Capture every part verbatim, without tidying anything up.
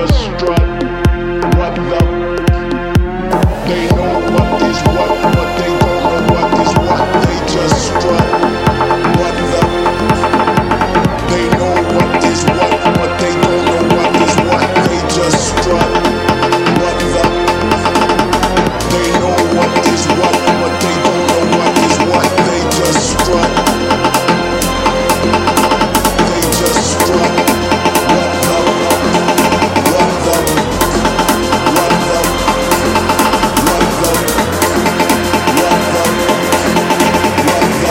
just strut. What the? They know what is what, but they don't know what is what. They just strut. What the? They know what is what, but they don't know what is what. They just strut. What the? They know what is what, but they don't know what is what. They just strut. They just strut. What the? What the? What the? What the? What the? What the?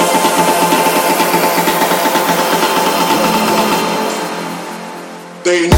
What the? They